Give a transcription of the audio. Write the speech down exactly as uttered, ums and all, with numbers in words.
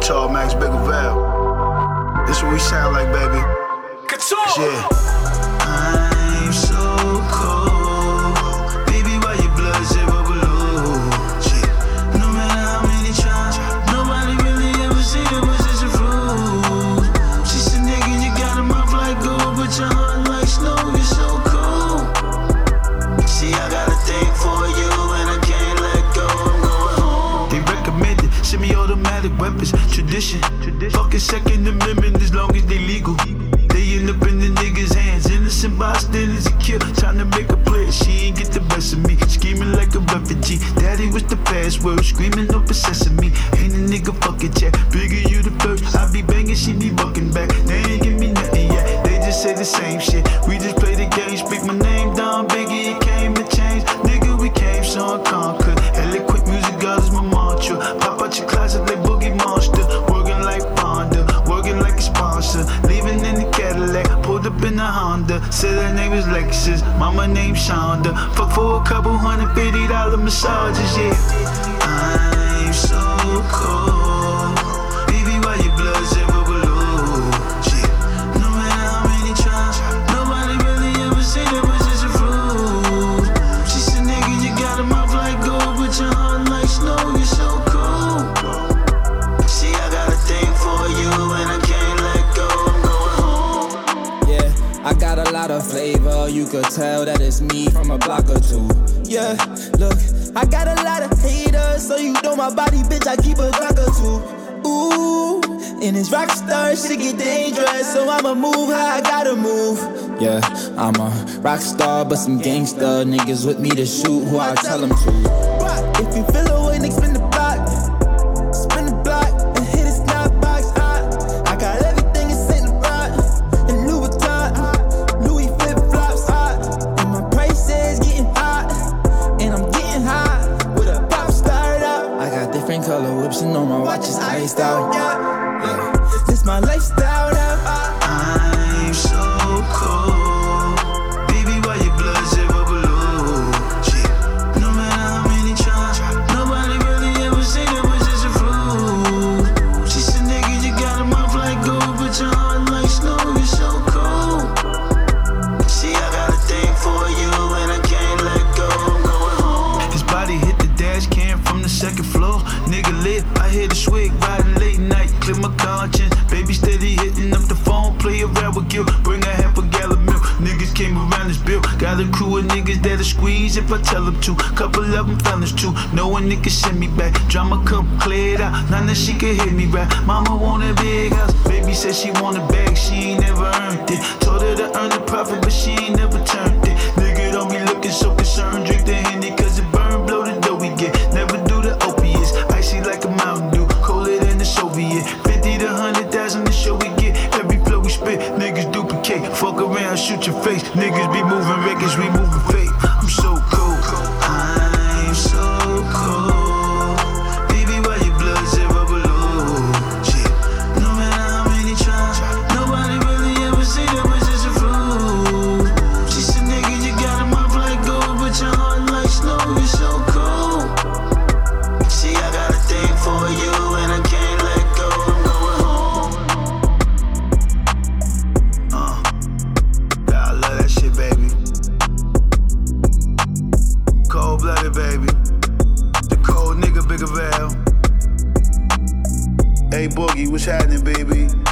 Utah, Max Biggerville. This what we sound like, baby. Yeah. I'm so cold, baby. Why your blood zero below? Yeah. No matter how many times, nobody really ever seen it was just a fluke. She said, nigga, you got a mouth like gold, but your heart like snow. You're so cold. See, I got a thing for you, and I can't let go. I'm going home. They recommended semi-automatic weapons, tradition. Fucking Second Amendment as long as they legal. They end up in the niggas' hands. Innocent bystanders a kill, trying to make a play. She ain't get the best of me, scheming like a refugee. Daddy was the password, screaming up a sesame. Ain't a nigga fucking chat, bigger you the first. I be banging, she be bucking back. They ain't give me nothing yet, they just say the same shit. We just play the game, speak my name down, Biggie, it came to change. Nigga, we came, so I conquered. Eloquent music, God is my mantra. Pop out your closet like Boogie Monster. Working like Fonda, working like a sponsor. Leaving in the Cadillac, pulled up in the Honda. Said her name was Lexus, mama named Shonda. Fuck for a couple hundred fifty dollar massages, yeah. I'm so cold, baby, why your blood zero below? Yeah. No matter how many times, nobody really ever seen it was just a fluke. She said, nigga, you got a mouth like gold, but your heart like snow. You're so cold. See, I got a thing for you, and I can't let go. I'm going home. Yeah, I got a lot of flavor. You could tell that it's me from a block or two. Yeah, look, I got a lot of haters, so you know my body, bitch, I keep a Glock or two. Ooh, and this rock star shit get dangerous, so I'ma move how I gotta move. Yeah, I'm a rock star, but some gangster niggas with me to shoot who I tell them to. If you feel away, nigga, spin the block, spin the block, and hit a snap box. I got everything in Saint Laurent and Louis Vuitton, Louis flip flops, and my price is getting hot, and I'm getting high with a pop start up. I got different color whips and all my watches iced out. Yeah, this my lifestyle now. I'm so cold, baby, why your blood zero below? Yeah. No matter how many times, nobody really ever seen it was just a fluke. She said, nigga, you got a mouth like gold, but your heart like snow. You're so cold. See, I got a thing for you, and I can't let go. I'm going home. His body hit the dash cam from the second floor. Nigga lit, I hear the swig riding late night, clear my conscience. Baby steady hitting up the phone, play around with guilt, bring a half a gallon milk. Niggas came around this bill, got a crew of niggas that'll squeeze if I tell them to. Couple of them fellas too, no one nigga send me back. Drama come clear it out, now that she can hit me right. Mama want a big house, baby said she want a bag, she ain't never earned it. Told her to earn the profit, but she ain't never turned it. Nigga don't be looking so concerned, drink the Henny cause it burn, blow the dough we get. Never do the opiates, icy like a Mountain Dew, colder than the Soviet. Fifty to hundred thousand the show we get, every flow we spit, niggas duplicate. Fuck around, shoot your face, niggas be moving records, we moving fake. I'm so cold, I'm so cold, baby, why your blood zero below? Yeah. No matter how many times, nobody really ever seen it was just a fluke. She said, nigga, you got a mouth like gold, but your heart like snow. You're so cold. See, I got a thing for you, and I can't let go. I'm going home. Uh, yeah, I love that shit, baby. Cold-blooded, baby. The cold nigga, Biggerville. Hey, Boogie, what's happening, baby?